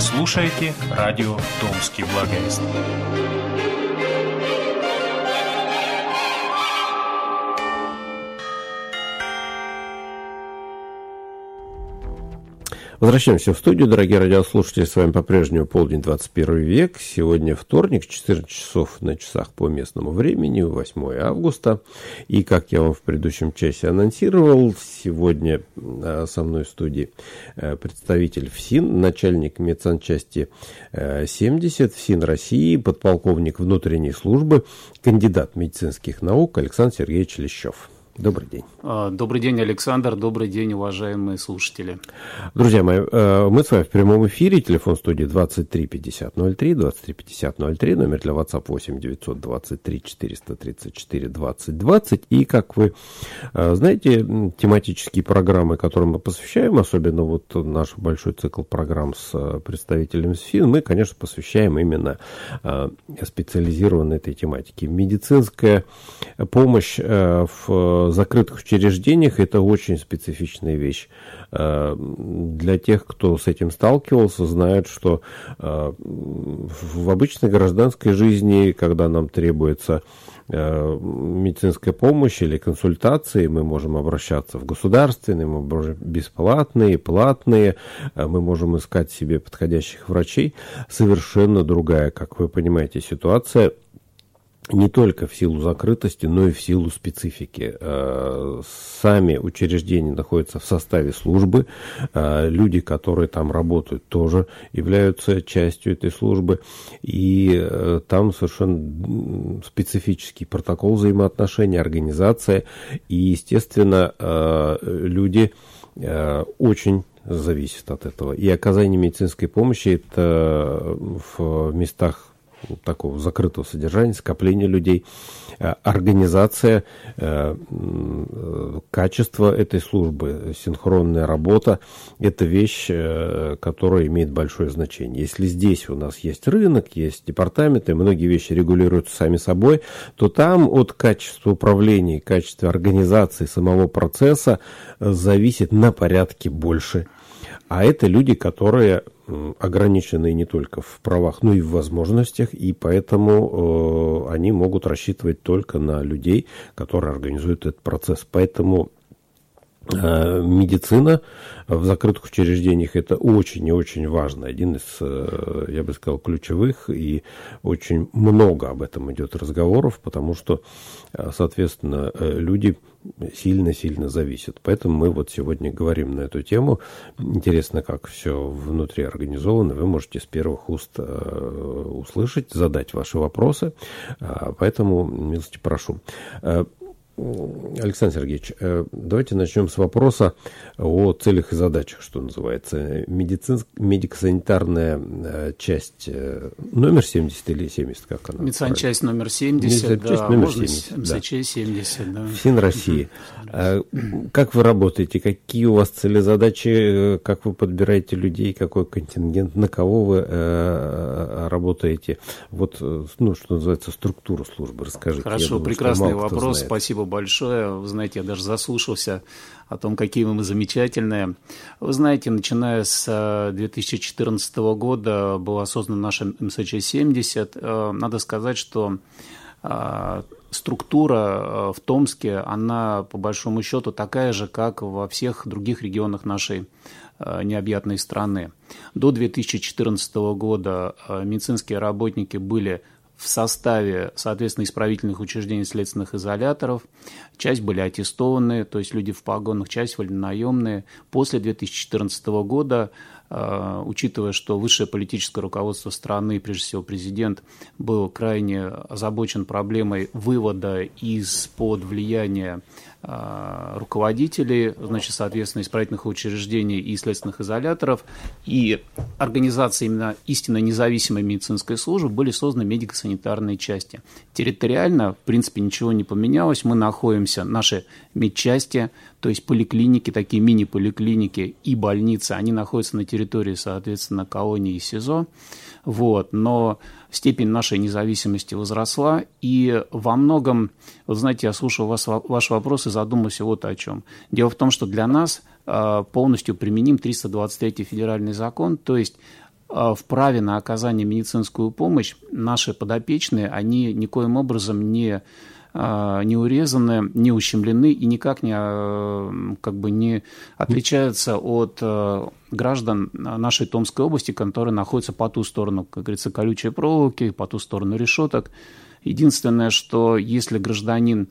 слушаете радио «Томский благовест». Возвращаемся в студию, дорогие радиослушатели. С вами по-прежнему полдень, 21 век. Сегодня вторник, 14 часов на часах по местному времени, 8 августа. И, как я вам в предыдущем часе анонсировал, сегодня со мной в студии представитель ФСИН, начальник медсанчасти 70 ФСИН России, подполковник внутренней службы, кандидат медицинских наук Александр Сергеевич Лещев. Добрый день. Добрый день, Александр. Добрый день, уважаемые слушатели. Друзья мои, мы с вами в прямом эфире. Телефон студии 23 50 03, 23 50 03, номер для WhatsApp 8 923 434 20 20. И, как вы знаете, тематические программы, которым мы посвящаем, особенно вот наш большой цикл программ с представителями СФИН, мы, конечно, посвящаем именно специализированной этой тематике. Медицинская помощь в закрытых учреждениях – это очень специфичная вещь. Для тех, кто с этим сталкивался, знают, что в обычной гражданской жизни, когда нам требуется медицинская помощь или консультации, мы можем обращаться в государственные, мы можем бесплатные, платные, мы можем искать себе подходящих врачей. Совершенно другая, как вы понимаете, ситуация. Не только в силу закрытости, но и в силу специфики. Сами учреждения находятся в составе службы. Люди, которые там работают, тоже являются частью этой службы. И там совершенно специфический протокол взаимоотношений, организация. И, естественно, люди очень зависят от этого. И оказание медицинской помощи – это в местах такого закрытого содержания, скопления людей, организация, качество этой службы, синхронная работа – это вещь, которая имеет большое значение. Если здесь у нас есть рынок, есть департаменты, многие вещи регулируются сами собой, то там от качества управления, качества организации самого процесса зависит на порядке больше. А это люди, которые ограничены не только в правах, но и в возможностях, и поэтому они могут рассчитывать только на людей, которые организуют этот процесс. Поэтому медицина в закрытых учреждениях – это очень и очень важно. Один из, я бы сказал, ключевых, и очень много об этом идет разговоров, потому что, соответственно, люди сильно-сильно зависят. Поэтому мы вот сегодня говорим на эту тему. Интересно, как все внутри организовано. Вы можете с первых уст услышать, задать ваши вопросы. Поэтому, милости прошу. Александр Сергеевич, давайте начнем с вопроса о целях и задачах, что называется. Медико-санитарная часть номер 70 или 70, как она? Медсанчасть номер 70, да, номер можно 70, МСЧ 70, да. ФСИН России. Как вы работаете? Какие у вас цели, задачи? Как вы подбираете людей? Какой контингент? На кого вы работаете? Вот, ну, что называется, структуру службы. Расскажите. Хорошо, думаю, прекрасный вопрос. Спасибо большое. Вы знаете, я даже заслушался о том, какие мы замечательные. Вы знаете, начиная с 2014 года была создана наша МСЧ-70. Надо сказать, что структура в Томске, она по большому счету такая же, как во всех других регионах нашей необъятной страны. До 2014 года медицинские работники были в составе, соответственно, исправительных учреждений, следственных изоляторов. Часть были аттестованные, то есть люди в погонах, часть были наемные. После 2014 года, учитывая, что высшее политическое руководство страны, прежде всего президент, был крайне озабочен проблемой вывода из-под влияния руководителей, значит, соответственно, исправительных учреждений и следственных изоляторов, и организации именно истинно независимой медицинской службы были созданы медико-санитарные части. Территориально, в принципе, ничего не поменялось. Мы находимся, наши медчасти, то есть поликлиники, такие мини-поликлиники и больницы, они находятся на территории, соответственно, колонии и СИЗО. Вот, но степень нашей независимости возросла, и во многом, вот знаете, я слушал ваш вопрос и задумался вот о чем. Дело в том, что для нас полностью применим 323-й федеральный закон, то есть в праве на оказание медицинскую помощь наши подопечные, они никоим образом не урезаны, не ущемлены и никак не отличаются от граждан нашей Томской области, которые находятся по ту сторону, как говорится, колючей проволоки, по ту сторону решеток. Единственное, что если гражданин,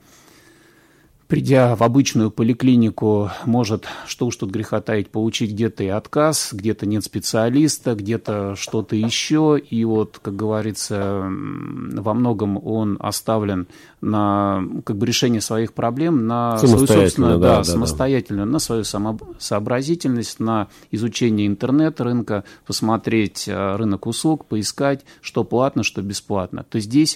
придя в обычную поликлинику, может, что уж тут греха таить, получить где-то и отказ, где-то нет специалиста, где-то что-то еще. И вот, как говорится, во многом он оставлен на решение своих проблем, на свою собственную, самостоятельную, на свою сообразительность, на изучение интернет-рынка, посмотреть рынок услуг, поискать, что платно, что бесплатно. То здесь...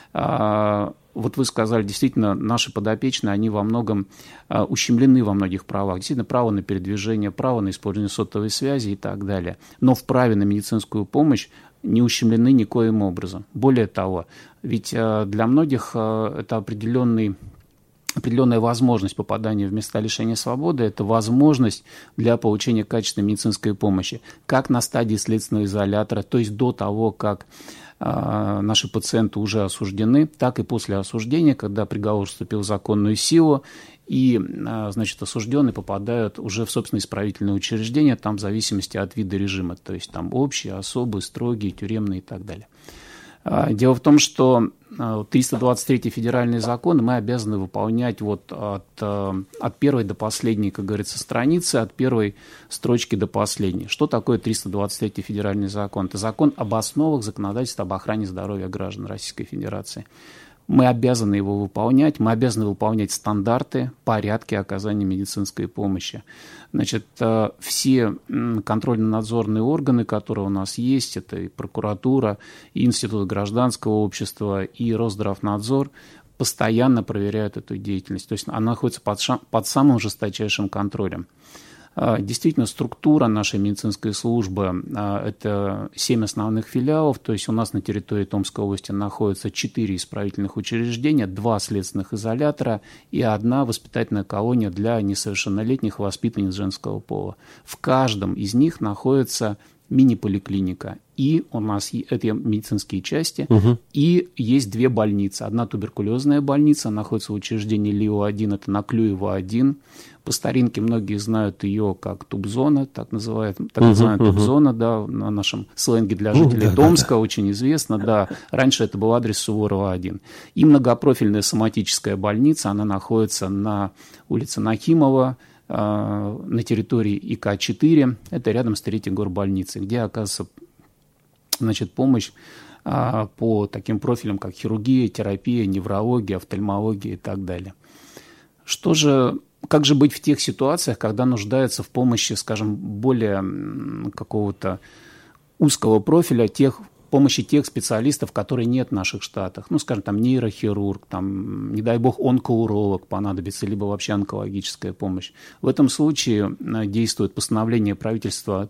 Вот вы сказали, действительно, наши подопечные, они во многом ущемлены во многих правах. Действительно, право на передвижение, право на использование сотовой связи и так далее. Но в праве на медицинскую помощь не ущемлены никоим образом. Более того, ведь для многих это определенная возможность попадания в места лишения свободы, это возможность для получения качественной медицинской помощи, как на стадии следственного изолятора, то есть до того, как наши пациенты уже осуждены, так и после осуждения, когда приговор вступил в законную силу, и, значит, осужденные попадают уже в собственное исправительное учреждение, там в зависимости от вида режима, то есть там общие, особые, строгие, тюремные и так далее. Дело в том, что 323-й федеральный закон мы обязаны выполнять вот от первой до последней, как говорится, страницы, от первой строчки до последней. Что такое 323-й федеральный закон? Это закон об основах законодательства об охране здоровья граждан Российской Федерации. Мы обязаны его выполнять, мы обязаны выполнять стандарты, порядки оказания медицинской помощи. Значит, все контрольно-надзорные органы, которые у нас есть, это и прокуратура, и Институт гражданского общества, и Росздравнадзор, постоянно проверяют эту деятельность. То есть она находится под самым жесточайшим контролем. Действительно, структура нашей медицинской службы – это 7 основных филиалов, то есть у нас на территории Томской области находится 4 исправительных учреждения, 2 следственных изолятора и 1 воспитательная колония для несовершеннолетних воспитанниц женского пола. В каждом из них находится мини-поликлиника. И у нас это медицинские части, и есть 2 больницы. Одна туберкулезная больница, находится в учреждении ЛИО-1, это на Клюева-1. По старинке многие знают ее как тубзона, так называемая тубзона, да, на нашем сленге для жителей Томска, очень известно, да. Раньше это был адрес Суворова-1. И многопрофильная соматическая больница, она находится на улице Нахимова, на территории ИК-4, это рядом с 3-й горбольницей, где оказывается, значит, помощь по таким профилям, как хирургия, терапия, неврология, офтальмология и так далее. Как же быть в тех ситуациях, когда нуждается в помощи, скажем, более какого-то узкого профиля, помощи тех специалистов, которые нет в наших штатах, ну, скажем, там нейрохирург, там, не дай бог, онкоуролог понадобится, либо вообще онкологическая помощь. В этом случае действует постановление правительства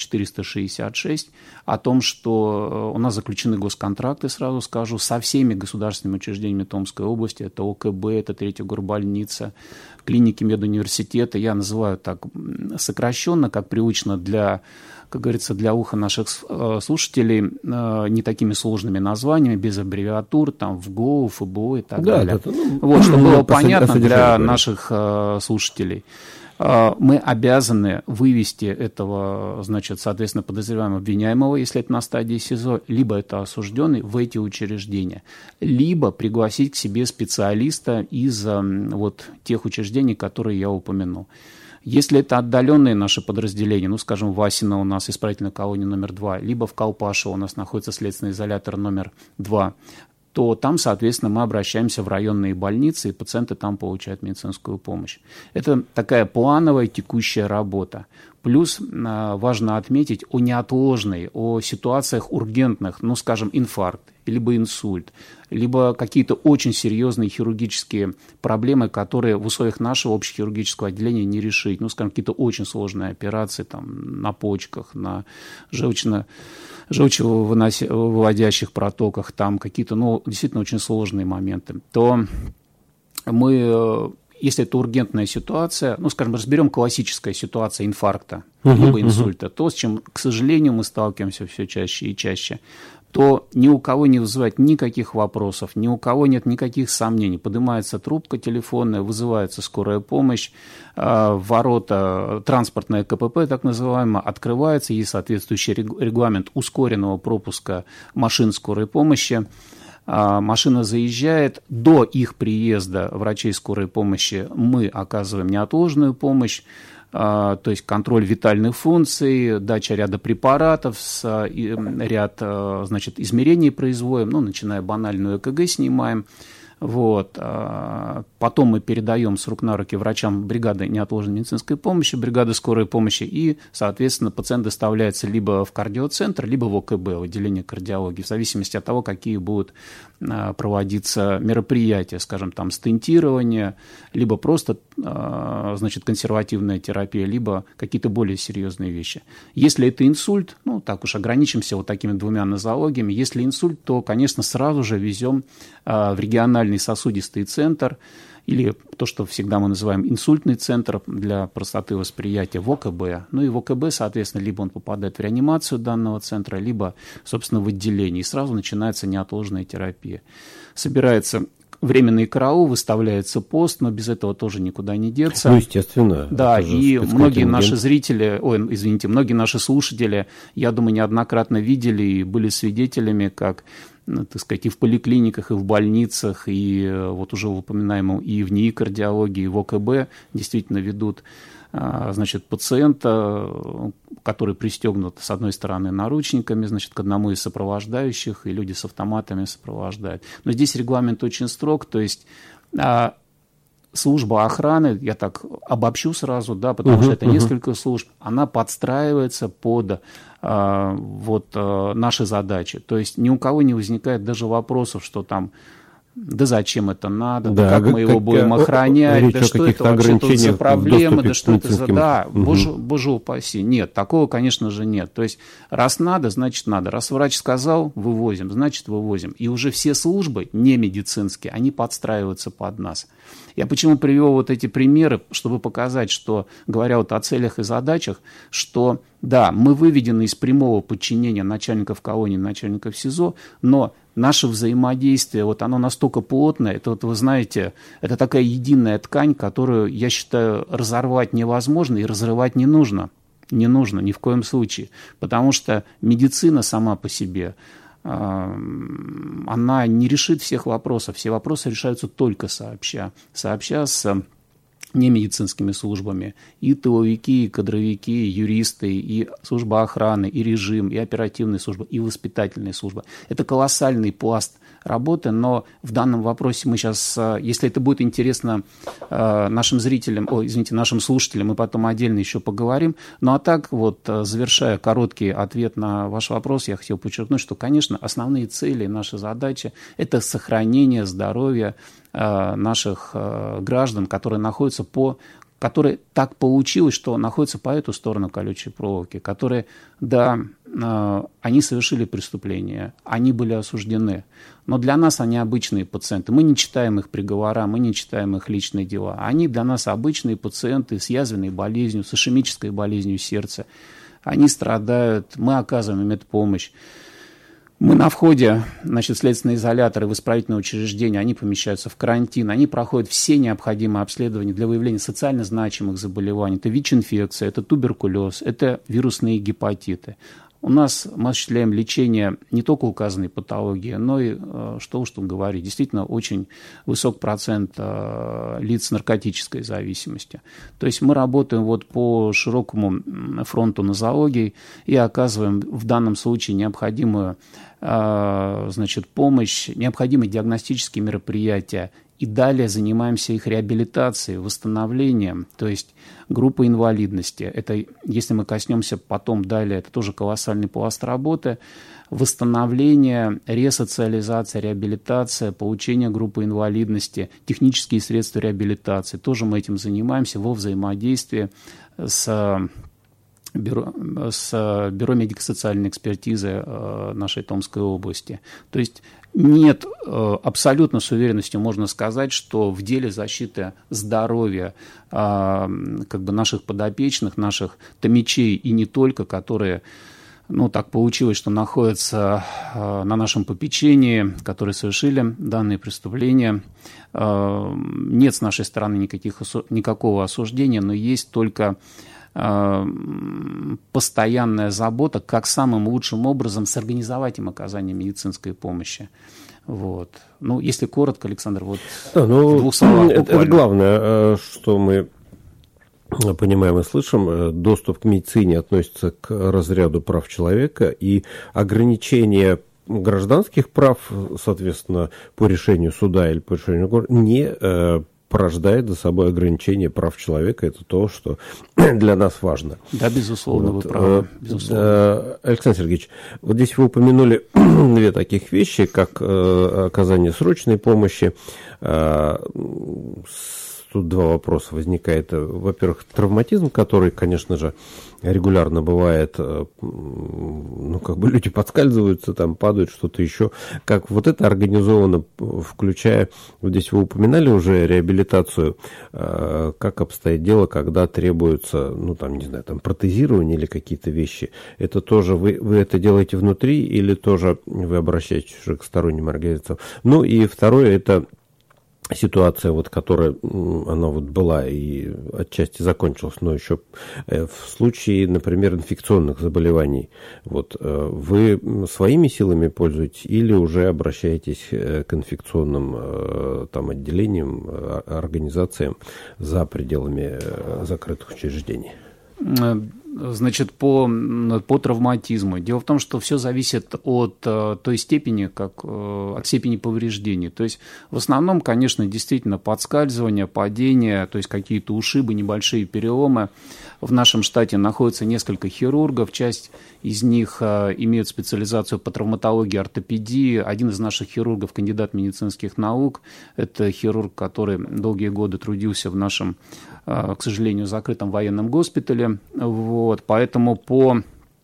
1466 о том, что у нас заключены госконтракты, сразу скажу, со всеми государственными учреждениями Томской области, это ОКБ, это 3-я горбольница, клиники медуниверситета, я называю так сокращенно, как привычно для, как говорится, для уха наших слушателей, не такими сложными названиями, без аббревиатур, там, ВГО, ФБО и так далее. Вот, чтобы было понятно для наших слушателей. Мы обязаны вывести этого, значит, соответственно, подозреваемого обвиняемого, если это на стадии СИЗО, либо это осужденный, в эти учреждения, либо пригласить к себе специалиста из вот тех учреждений, которые я упомянул. Если это отдаленные наши подразделения, ну, скажем, в Васино у нас исправительная колония номер 2, либо в Колпашево у нас находится следственный изолятор номер 2, то там, соответственно, мы обращаемся в районные больницы, и пациенты там получают медицинскую помощь. Это такая плановая текущая работа. Плюс важно отметить о неотложной, о ситуациях ургентных, ну, скажем, инфаркт, либо инсульт, либо какие-то очень серьезные хирургические проблемы, которые в условиях нашего общехирургического отделения не решить. Ну, скажем, какие-то очень сложные операции там, на почках, на желчевыводящих протоках, там какие-то, ну, действительно очень сложные моменты, то мы если это ургентная ситуация, ну, скажем, разберем классическая ситуация инфаркта, либо инсульта, то, с чем, к сожалению, мы сталкиваемся все чаще и чаще, то ни у кого не вызывает никаких вопросов, ни у кого нет никаких сомнений. Поднимается трубка телефонная, вызывается скорая помощь, ворота, транспортное КПП, так называемое, открывается, есть соответствующий регламент ускоренного пропуска машин скорой помощи. Машина заезжает, до их приезда врачей скорой помощи мы оказываем неотложную помощь, то есть контроль витальных функций, дача ряда препаратов, ряд, значит, измерений производим, ну, начиная банальную ЭКГ снимаем. Вот. Потом мы передаем с рук на руки врачам бригады неотложной медицинской помощи, бригады скорой помощи, и, соответственно, пациент доставляется либо в кардиоцентр, либо в ОКБ, в отделение кардиологии, в зависимости от того, какие будут проводиться мероприятия, скажем, там, стентирование, либо просто, значит, консервативная терапия, либо какие-то более серьезные вещи. Если это инсульт, ну, так уж ограничимся вот такими двумя нозологиями, если инсульт, то, конечно, сразу же везем в региональный сосудистый центр, или то, что всегда мы называем инсультный центр для простоты восприятия, в ОКБ. Ну и в ОКБ, соответственно, либо он попадает в реанимацию данного центра, либо, собственно, в отделение. И сразу начинается неотложная терапия. Собирается временный караул, выставляется пост, но без этого тоже никуда не деться. Ну, естественно. Да, и многие наши зрители, многие наши слушатели, я думаю, неоднократно видели и были свидетелями, как, так сказать, и в поликлиниках, и в больницах, и вот уже упоминаемом и в НИИ кардиологии, и в ОКБ действительно ведут, значит, пациента, который пристегнут, с одной стороны, наручниками, значит, к одному из сопровождающих, и люди с автоматами сопровождают. Но здесь регламент очень строг, то есть служба охраны, я так обобщу сразу, да, потому что это несколько служб, она подстраивается под наши задачи. То есть ни у кого не возникает даже вопросов, что там, да зачем это надо, да, как мы его будем охранять, да что это вообще тут за проблемы, да что это за... Да, боже упаси. Нет, такого, конечно же, нет. То есть раз надо, значит надо. Раз врач сказал, вывозим, значит вывозим. И уже все службы, не медицинские, они подстраиваются под нас. Я почему привел вот эти примеры, чтобы показать, что, говоря вот о целях и задачах, что, да, мы выведены из прямого подчинения начальников колонии, начальников СИЗО, но наше взаимодействие, вот оно настолько плотное, это вот, вы знаете, это такая единая ткань, которую, я считаю, разорвать невозможно и разрывать не нужно. Не нужно ни в коем случае, потому что медицина сама по себе, она не решит всех вопросов. Все вопросы решаются только сообща с немедицинскими службами. И тыловики, и кадровики, и юристы, и служба охраны, и режим, и оперативные службы, и воспитательные службы. Это колоссальный пласт работы, но в данном вопросе мы сейчас, если это будет интересно нашим зрителям, нашим слушателям, мы потом отдельно еще поговорим. Ну а так, вот, завершая короткий ответ на ваш вопрос, я хотел подчеркнуть, что, конечно, основные цели, наши задачи – это сохранение здоровья наших граждан, которые находятся которые так получилось, что находятся по эту сторону колючей проволоки, которые, да, они совершили преступление, они были осуждены, но для нас они обычные пациенты. Мы не читаем их приговора, мы не читаем их личные дела. Они для нас обычные пациенты с язвенной болезнью, с ишемической болезнью сердца. Они страдают, мы оказываем им эту помощь. Мы на входе, значит, в следственные изоляторы, в исправительное учреждение, они помещаются в карантин, они проходят все необходимые обследования для выявления социально значимых заболеваний. Это ВИЧ-инфекция, это туберкулез, это вирусные гепатиты. У нас мы осуществляем лечение не только указанной патологии, но и, что уж тут говорить, действительно очень высок процент лиц с наркотической зависимостью. То есть мы работаем вот по широкому фронту нозологии и оказываем в данном случае необходимую, значит, помощь, необходимые диагностические мероприятия. И далее занимаемся их реабилитацией, восстановлением, то есть группа инвалидности. Это, если мы коснемся потом далее, это тоже колоссальный пласт работы. Восстановление, ресоциализация, реабилитация, получение группы инвалидности, технические средства реабилитации. Тоже мы этим занимаемся во взаимодействии с бюро медико-социальной экспертизы нашей Томской области. То есть нет, абсолютно с уверенностью можно сказать, что в деле защиты здоровья наших подопечных, наших томичей и не только, которые, так получилось, что находятся на нашем попечении, которые совершили данные преступления, нет с нашей стороны никакого осуждения, но есть только постоянная забота, как самым лучшим образом сорганизовать им оказание медицинской помощи. Вот. Если коротко, Александр, в двух словах буквально. Это главное, что мы понимаем и слышим. Доступ к медицине относится к разряду прав человека, и ограничение гражданских прав, соответственно, по решению суда или по решению города, не порождает за собой ограничение прав человека. Это то, что для нас важно. Да, безусловно, вы правы. Безусловно. Александр Сергеевич, вот здесь вы упомянули две таких вещи, как оказание срочной помощи. Тут два вопроса возникает. Во-первых, травматизм, который, конечно же, регулярно бывает, люди подскальзываются, там падают, что-то еще. Как вот это организовано, включая, вот здесь вы упоминали уже реабилитацию, как обстоит дело, когда требуется, протезирование или какие-то вещи. Это тоже вы это делаете внутри или тоже вы обращаетесь уже к сторонним организациям? И второе, это ситуация, которая она была и отчасти закончилась, но еще в случае, например, инфекционных заболеваний, вы своими силами пользуетесь или уже обращаетесь к инфекционным отделениям, организациям за пределами закрытых учреждений? Значит, по травматизму. Дело в том, что все зависит от той степени, от степени повреждений. То есть, в основном, конечно, действительно подскальзывание, падение, то есть какие-то ушибы, небольшие переломы. В нашем штате находится несколько хирургов, часть из них имеют специализацию по травматологии, ортопедии. Один из наших хирургов, кандидат медицинских наук, это хирург, который долгие годы трудился в нашем, к сожалению, закрытом военном госпитале. Поэтому по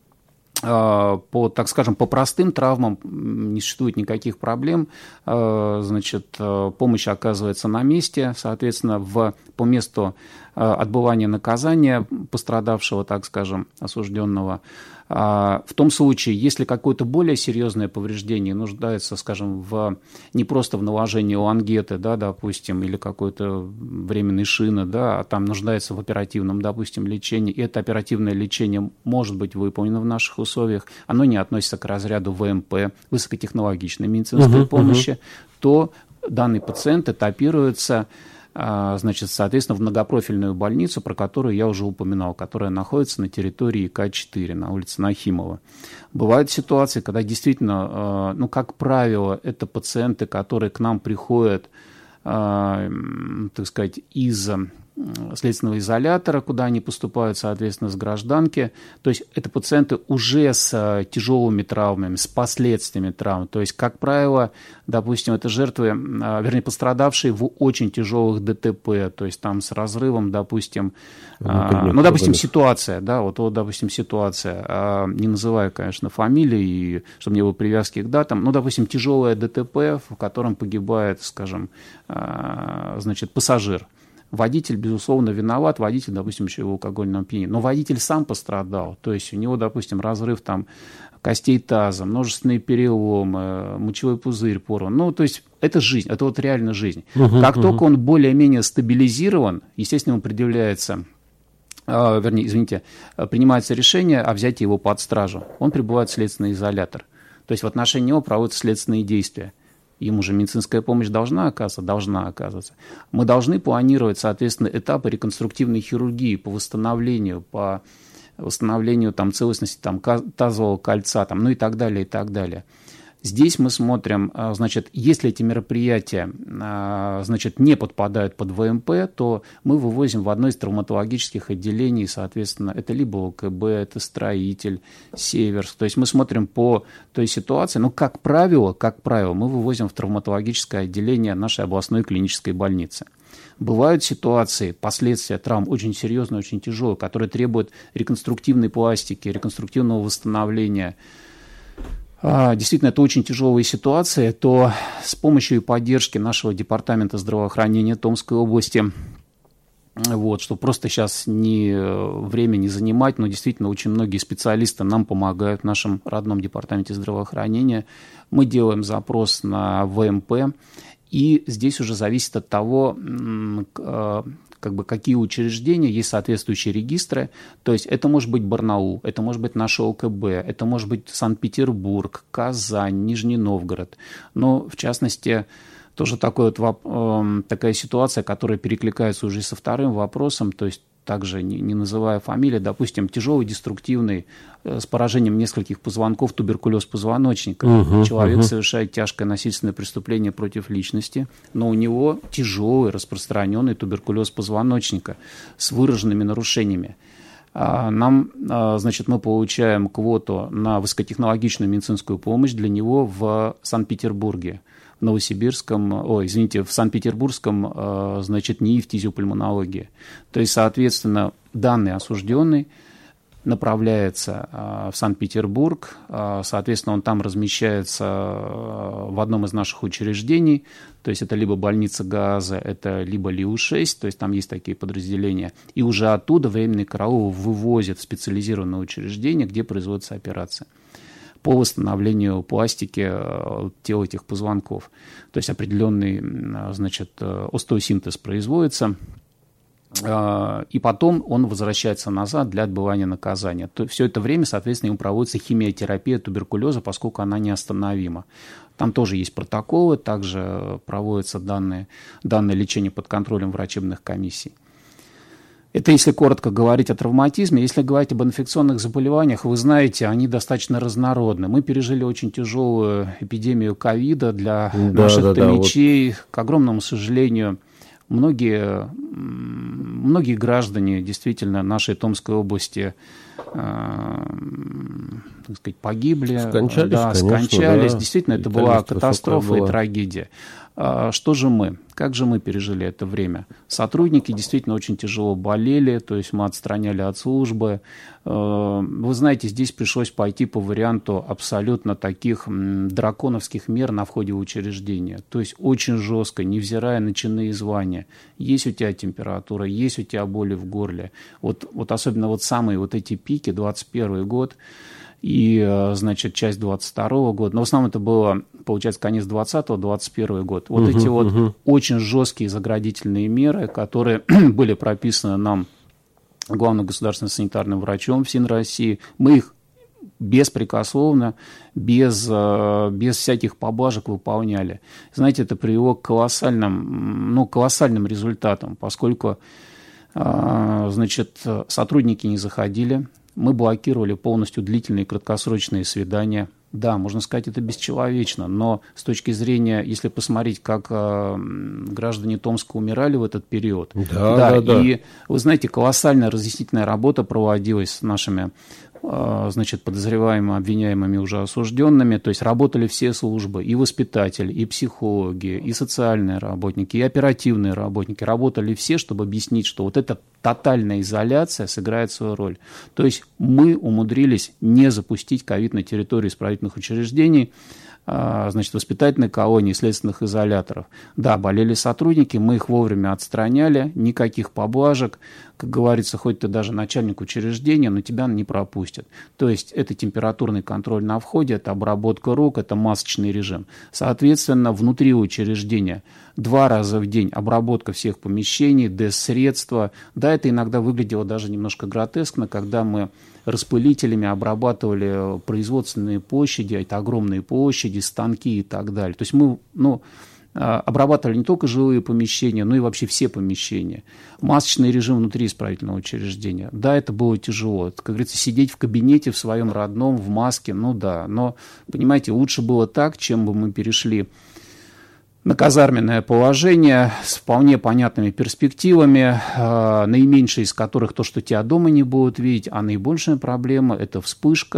простым травмам не существует никаких проблем. Помощь оказывается на месте, соответственно, по месту отбывания наказания пострадавшего, осужденного. В том случае, если какое-то более серьезное повреждение нуждается, не просто в наложении лангеты, допустим, или какой-то временной шины, а там нуждается в оперативном, допустим, лечении, и это оперативное лечение может быть выполнено в наших условиях, оно не относится к разряду ВМП, высокотехнологичной медицинской помощи, то данный пациент этапируется, соответственно, в многопрофильную больницу, про которую я уже упоминал, которая находится на территории ИК-4, на улице Нахимова. Бывают ситуации, когда действительно, как правило, это пациенты, которые к нам приходят, из следственного изолятора, куда они поступают, соответственно, с гражданки. То есть это пациенты уже с тяжелыми травмами, с последствиями травм. То есть, как правило, допустим, это жертвы, пострадавшие в очень тяжелых ДТП, то есть там с разрывом, допустим, ситуация, ситуация, не называю, конечно, фамилии, и чтобы не было привязки к датам, допустим, тяжелое ДТП, в котором погибает, пассажир. Водитель, безусловно, виноват, водитель, допустим, еще и в алкогольном опьянении, но водитель сам пострадал, то есть у него, допустим, разрыв костей таза, множественные переломы, мочевой пузырь порван, то есть это жизнь, это реально жизнь. Только он более-менее стабилизирован, естественно, ему предъявляется, принимается решение о взятии его под стражу, он прибывает в следственный изолятор, то есть в отношении него проводятся следственные действия. Ему же медицинская помощь должна оказываться. Мы должны планировать, соответственно, этапы реконструктивной хирургии по восстановлению целостности тазового кольца, и так далее, и так далее. Здесь мы смотрим, если эти мероприятия, не подпадают под ВМП, то мы вывозим в одно из травматологических отделений, соответственно, это либо ОКБ, это строитель, Северск. То есть мы смотрим по той ситуации, как правило, мы вывозим в травматологическое отделение нашей областной клинической больницы. Бывают ситуации, последствия травм очень серьезные, очень тяжелые, которые требуют реконструктивной пластики, реконструктивного восстановления. Действительно, это очень тяжелые ситуации, то с помощью и поддержки нашего департамента здравоохранения Томской области, чтобы просто сейчас время не занимать, но действительно очень многие специалисты нам помогают в нашем родном департаменте здравоохранения. Мы делаем запрос на ВМП, и здесь уже зависит от того, какие учреждения, есть соответствующие регистры, то есть это может быть Барнаул, это может быть наше ОКБ, это может быть Санкт-Петербург, Казань, Нижний Новгород, но в частности тоже такая ситуация, которая перекликается уже со вторым вопросом, то есть также не называя фамилии, допустим, тяжелый деструктивный с поражением нескольких позвонков туберкулез позвоночника. Человек совершает тяжкое насильственное преступление против личности, но у него тяжелый распространенный туберкулез позвоночника с выраженными нарушениями. Мы получаем квоту на высокотехнологичную медицинскую помощь для него в Санкт-Петербурге. В Санкт-Петербургском, НИИ фтизиопульмонологии. То есть, соответственно, данный осужденный направляется в Санкт-Петербург, соответственно, он там размещается в одном из наших учреждений, то есть это либо больница ГААЗа, это либо ЛИУ-6, то есть там есть такие подразделения, и уже оттуда временный караул вывозят в специализированное учреждение, где производится операция по восстановлению пластики тела этих позвонков. То есть определенный, остеосинтез производится, и потом он возвращается назад для отбывания наказания. Все это время, соответственно, ему проводится химиотерапия туберкулеза, поскольку она неостановима. Там тоже есть протоколы, также проводится данное лечение под контролем врачебных комиссий. Это если коротко говорить о травматизме. Если говорить об инфекционных заболеваниях, вы знаете, они достаточно разнородны. Мы пережили очень тяжелую эпидемию ковида для наших томичей. К огромному сожалению, многие граждане действительно нашей Томской области погибли. Скончались. Действительно, это была катастрофа и трагедия. Что же мы? Как же мы пережили это время? Сотрудники действительно очень тяжело болели, то есть мы отстраняли от службы. Вы знаете, здесь пришлось пойти по варианту абсолютно таких драконовских мер на входе в учреждение. То есть очень жестко, невзирая на чины и звания. Есть у тебя температура, есть у тебя боли в горле. Вот особенно самые эти пики, 21 год, и, часть 22 года. Но в основном это было, получается, конец 20-го, 21 год. Эти очень жесткие заградительные меры, которые были прописаны нам главным государственным санитарным врачом ФСИН России, мы их беспрекословно, без всяких поблажек выполняли. Знаете, это привело к колоссальным результатам, поскольку сотрудники не заходили, мы блокировали полностью длительные краткосрочные свидания. Да, можно сказать, это бесчеловечно, но с точки зрения, если посмотреть, как граждане Томска умирали в этот период, и вы знаете, колоссальная разъяснительная работа проводилась с нашими подозреваемыми, обвиняемыми, уже осужденными, то есть работали все службы, и воспитатели, и психологи, и социальные работники, и оперативные работники, работали все, чтобы объяснить, что эта тотальная изоляция сыграет свою роль. То есть мы умудрились не запустить ковид на территории исправительных учреждений, воспитательной колонии, следственных изоляторов. Да, болели сотрудники, мы их вовремя отстраняли, никаких поблажек. Как говорится, хоть ты даже начальник учреждения, но тебя не пропустят. То есть это температурный контроль на входе, это обработка рук, это масочный режим. Соответственно, внутри учреждения 2 раза в день обработка всех помещений, ДЭС-средства. Да, это иногда выглядело даже немножко гротескно, когда мы распылителями обрабатывали производственные площади, это огромные площади, станки и так далее. То есть мы обрабатывали не только жилые помещения, но и вообще все помещения. Масочный режим внутри исправительного учреждения. Да, это было тяжело. Это, как говорится, сидеть в кабинете в своем родном, в маске, но, понимаете, лучше было так, чем бы мы перешли на казарменное положение с вполне понятными перспективами, наименьшее из которых то, что тебя дома не будут видеть, а наибольшая проблема – это вспышка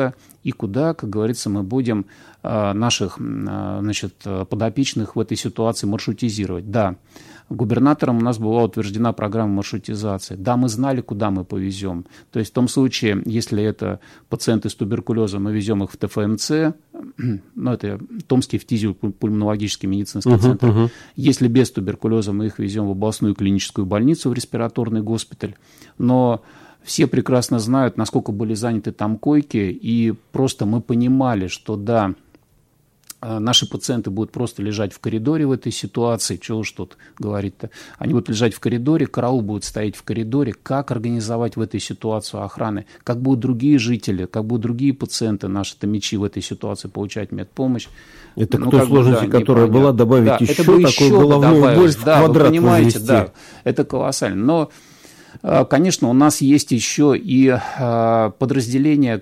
и куда, как говорится, мы будем наших, значит, подопечных в этой ситуации маршрутизировать. Да, губернатором у нас была утверждена программа маршрутизации. Да, мы знали, куда мы повезем. То есть в том случае, если это пациенты с туберкулезом, мы везем их в ТФМЦ, ну, это Томский фтизиопульмонологический медицинский центр. Если без туберкулеза, мы их везем в областную клиническую больницу, в респираторный госпиталь. Но все прекрасно знают, насколько были заняты там койки, и просто мы понимали, что да, наши пациенты будут просто лежать в коридоре в этой ситуации. Чего уж тут говорить-то? Они будут лежать в коридоре, караул будет стоять в коридоре. Как организовать в этой ситуации охраны? Как будут другие жители, как будут другие пациенты, наши томичи в этой ситуации получать медпомощь? Это к той сложности, которая была, добавить еще такой головную боль в квадрат. Вы понимаете, да, это колоссально. Но, конечно, у нас есть еще и подразделения,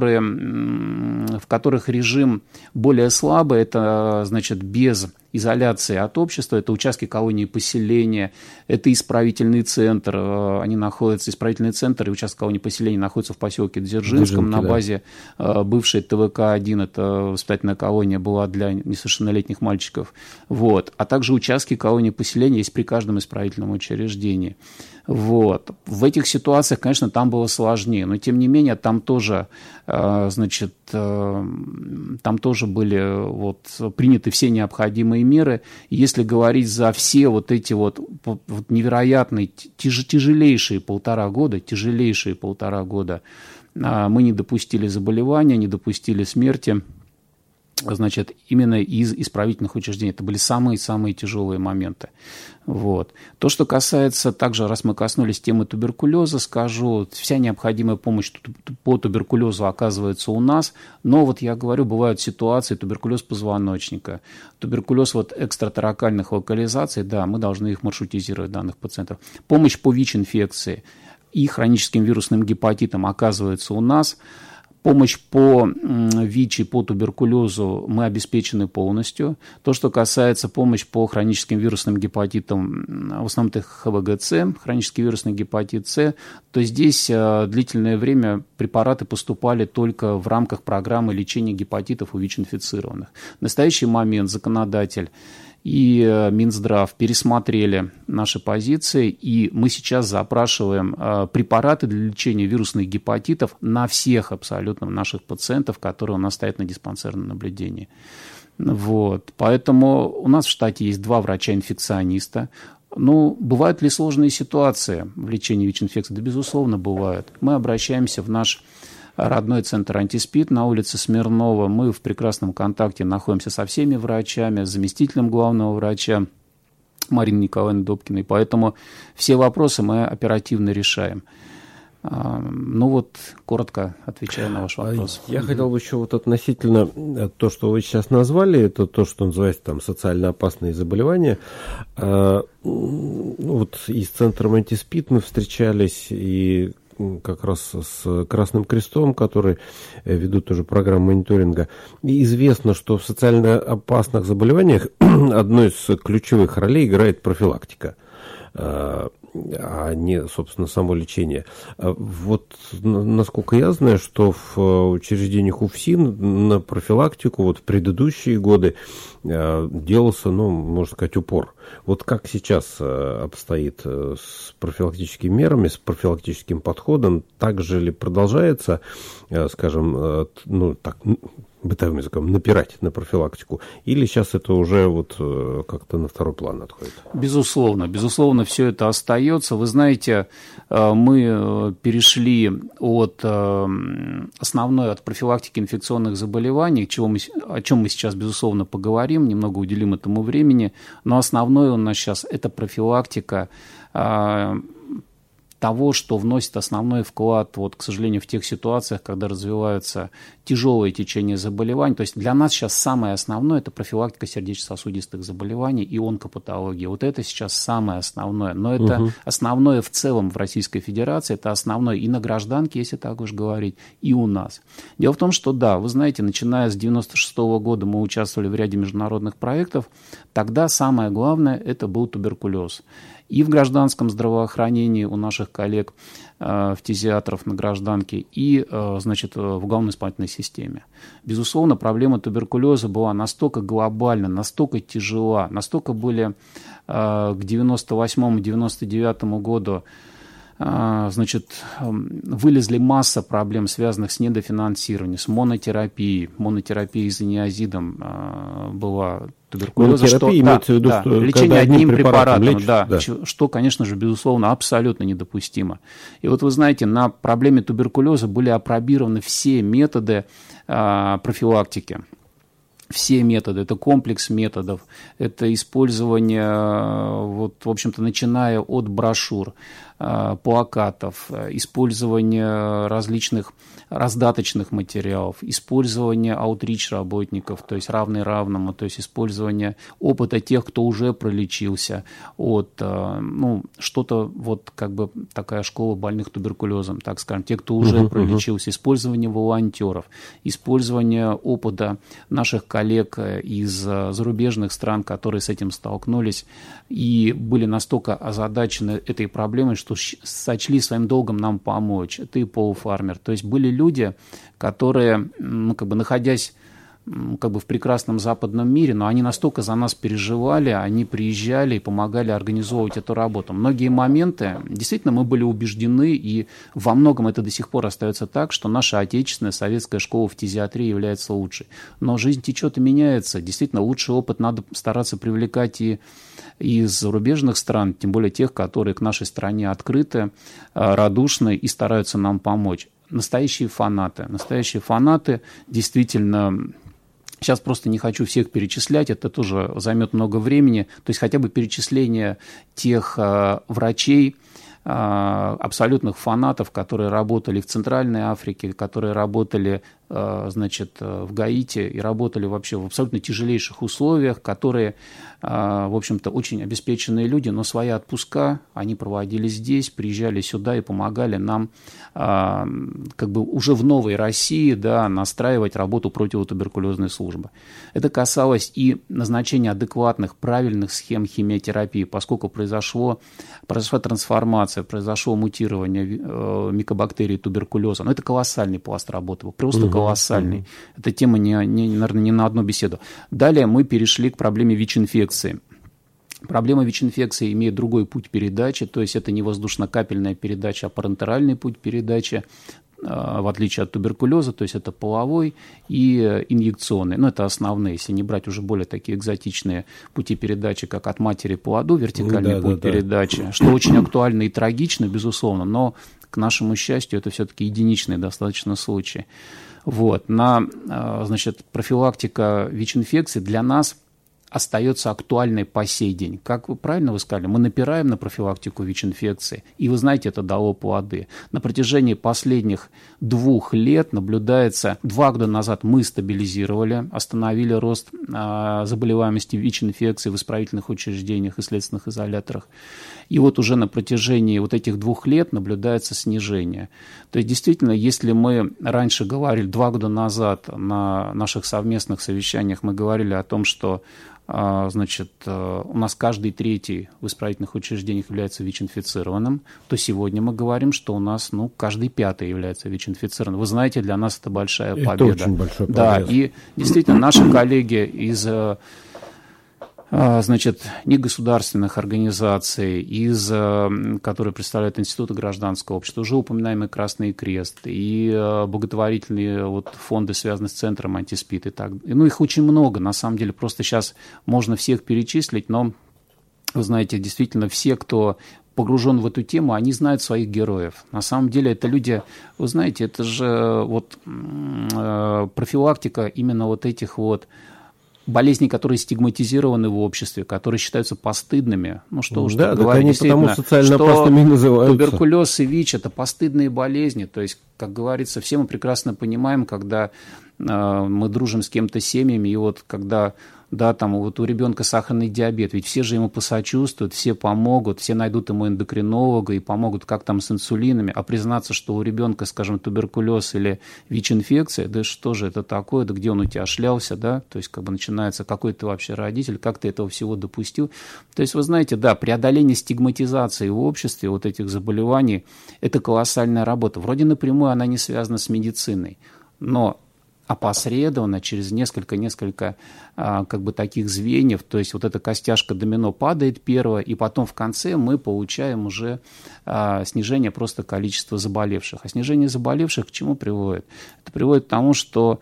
в которых режим более слабый, это, значит, без изоляции от общества, это участки колонии поселения, это исправительный центр, исправительный центр и участок колонии поселения находятся в поселке Дзержинском на базе бывшей ТВК-1, это воспитательная колония была для несовершеннолетних мальчиков, вот, а также участки колонии поселения есть при каждом исправительном учреждении. Вот. В этих ситуациях, конечно, там было сложнее, но тем не менее там тоже, значит, там тоже были вот приняты все необходимые меры. Если говорить за все вот эти вот невероятные, тяжелейшие полтора года, мы не допустили заболевания, не допустили смерти, значит, именно из исправительных учреждений. Это были самые-самые тяжелые моменты. Вот. То, что касается, также, раз мы коснулись темы туберкулеза, скажу, вся необходимая помощь по туберкулезу оказывается у нас, но вот я говорю, бывают ситуации, туберкулез позвоночника, туберкулез вот экстраторакальных локализаций, да, мы должны их маршрутизировать, данных пациентов. Помощь по ВИЧ-инфекции и хроническим вирусным гепатитам оказывается у нас. Помощь по ВИЧ и по туберкулезу мы обеспечены полностью. То, что касается помощи по хроническим вирусным гепатитам, в основном это ХВГЦ, хронический вирусный гепатит С, то здесь длительное время препараты поступали только в рамках программы лечения гепатитов у ВИЧ-инфицированных. В настоящий момент законодатель и Минздрав пересмотрели наши позиции, и мы сейчас запрашиваем препараты для лечения вирусных гепатитов на всех абсолютно наших пациентов, которые у нас стоят на диспансерном наблюдении. Вот. Поэтому у нас в штате есть 2 врача-инфекциониста. Ну, бывают ли сложные ситуации в лечении ВИЧ-инфекции? Да, безусловно, бывают. Мы обращаемся в наш родной центр «Антиспид» на улице Смирнова. Мы в прекрасном контакте находимся со всеми врачами, с заместителем главного врача Мариной Николаевной Добкиной. Поэтому все вопросы мы оперативно решаем. Ну вот, коротко отвечаю на ваш вопрос. Я хотел бы еще вот относительно то, что вы сейчас назвали, это то, что называется там социально опасные заболевания. Вот и с центром «Антиспид» мы встречались, и как раз с Красным Крестом, которые ведут тоже программу мониторинга. И известно, что в социально опасных заболеваниях одной из ключевых ролей играет профилактика, а не, собственно, само лечение. Вот, насколько я знаю, что в учреждениях УФСИН на профилактику вот в предыдущие годы делался, ну, можно сказать, упор. Вот как сейчас обстоит с профилактическими мерами, с профилактическим подходом? Также ли продолжается, скажем, ну, так, бытовым языком, напирать на профилактику? Или сейчас это уже вот как-то на второй план отходит? Безусловно, все это остается. Вы знаете, мы перешли от профилактики инфекционных заболеваний, о чем мы сейчас, безусловно, поговорим, немного уделим этому времени, но основное у нас сейчас это профилактика того, что вносит основной вклад, вот, к сожалению, в тех ситуациях, когда развиваются тяжелые течения заболеваний. То есть для нас сейчас самое основное – это профилактика сердечно-сосудистых заболеваний и онкопатологии. Вот это сейчас самое основное. Но это основное в целом в Российской Федерации, это основное и на гражданке, если так уж говорить, и у нас. Дело в том, что да, вы знаете, начиная с 1996 года мы участвовали в ряде международных проектов. Тогда самое главное – это был туберкулез. и в гражданском здравоохранении у наших коллег, фтизиатров на гражданке, и, значит, в уголовно-исполнительной системе. Безусловно, проблема туберкулеза была настолько глобальна, настолько тяжела, настолько были к 98-99 году, значит, вылезли масса проблем, связанных с недофинансированием, с монотерапией. Монотерапия изониазидом была туберкулеза. Монотерапия имеется в виду, что лечение одним препаратом, лечишь, да. Что, конечно же, безусловно, абсолютно недопустимо. И вот вы знаете, на проблеме туберкулеза были апробированы все методы профилактики. Все методы, это комплекс методов, это использование, вот, в общем-то, начиная от брошюр, плакатов, использование различных раздаточных материалов, использование аутрич работников, то есть равный равному, то есть использование опыта тех, кто уже пролечился от, ну, что-то вот как бы такая школа больных туберкулезом, так скажем, те, кто уже пролечился, использование волонтеров, использование опыта наших коллег из зарубежных стран, которые с этим столкнулись и были настолько озадачены этой проблемой, что сочли своим долгом нам помочь. Это и Пол Фармер. То есть были люди, которые, ну, как бы находясь как бы в прекрасном западном мире, но они настолько за нас переживали, они приезжали и помогали организовывать эту работу. Многие моменты, действительно, мы были убеждены, и во многом это до сих пор остается так, что наша отечественная советская школа фтизиатрии является лучшей. Но жизнь течет и меняется. Действительно, лучший опыт надо стараться привлекать и из зарубежных стран, тем более тех, которые к нашей стране открыты, радушны и стараются нам помочь. Настоящие фанаты действительно... Сейчас просто не хочу всех перечислять, это тоже займет много времени. То есть хотя бы перечисление тех врачей, абсолютных фанатов, которые работали в Центральной Африке, которые работали, значит, в Гаити и работали вообще в абсолютно тяжелейших условиях, которые, в общем-то, очень обеспеченные люди, но свои отпуска они проводили здесь, приезжали сюда и помогали нам как бы уже в новой России, да, настраивать работу противотуберкулезной службы. Это касалось и назначения адекватных, правильных схем химиотерапии, поскольку произошла трансформация, произошло мутирование микобактерий туберкулеза. Но это колоссальный пласт работы, просто колоссальный. Это тема, наверное, не на одну беседу. Далее мы перешли к проблеме ВИЧ-инфекции. Проблема ВИЧ-инфекции имеет другой путь передачи, то есть это не воздушно-капельная передача, а парентеральный путь передачи, в отличие от туберкулеза, то есть это половой и инъекционный. Но это основные, если не брать уже более такие экзотичные пути передачи, как от матери к плоду, вертикальный путь передачи, что очень актуально и трагично, безусловно, но, к нашему счастью, это все-таки единичные достаточно случаи. Вот. Значит, профилактика ВИЧ-инфекции для нас остается актуальной по сей день. Как вы правильно сказали, мы напираем на профилактику ВИЧ-инфекции, и вы знаете, это дало плоды. На протяжении последних 2 лет наблюдается, 2 года назад мы стабилизировали, остановили рост заболеваемости ВИЧ-инфекции в исправительных учреждениях и следственных изоляторах. И вот уже на протяжении вот этих 2 лет наблюдается снижение. То есть действительно, если мы раньше говорили, 2 года назад на наших совместных совещаниях мы говорили о том, что значит, у нас каждый 3-й в исправительных учреждениях является ВИЧ-инфицированным, то сегодня мы говорим, что у нас каждый 5-й является ВИЧ-инфицированным. Вы знаете, для нас это большая победа. Это очень большой прогресс. Да, и действительно наши коллеги из значит, негосударственных организаций, которые представляют институты гражданского общества, уже упоминаемый Красный Крест и благотворительные фонды, связанные с центром антиспид. Их очень много, на самом деле, просто сейчас можно всех перечислить, но, вы знаете, действительно, все, кто погружен в эту тему, они знают своих героев. На самом деле это люди, вы знаете, это же профилактика именно этих болезней, которые стигматизированы в обществе, которые считаются постыдными. Что уж тут говорить, они потому социально опасными называются. Туберкулез и ВИЧ – это постыдные болезни. То есть как говорится, все мы прекрасно понимаем, когда мы дружим с кем-то семьями, и вот когда, да, там вот у ребенка сахарный диабет, ведь все же ему посочувствуют, все помогут, все найдут ему эндокринолога и помогут, как там с инсулинами, а признаться, что у ребенка, скажем, туберкулез или ВИЧ-инфекция, да что же это такое, да где он у тебя шлялся, да, то есть как бы начинается, какой ты вообще родитель, как ты этого всего допустил. То есть вы знаете, да, преодоление стигматизации в обществе вот этих заболеваний, это колоссальная работа. Вроде напрямую она не связана с медициной, но опосредованно, через несколько как бы таких звеньев, то есть вот эта костяшка домино падает первая, и потом в конце мы получаем уже снижение просто количества заболевших. А снижение заболевших к чему приводит? Это приводит к тому, что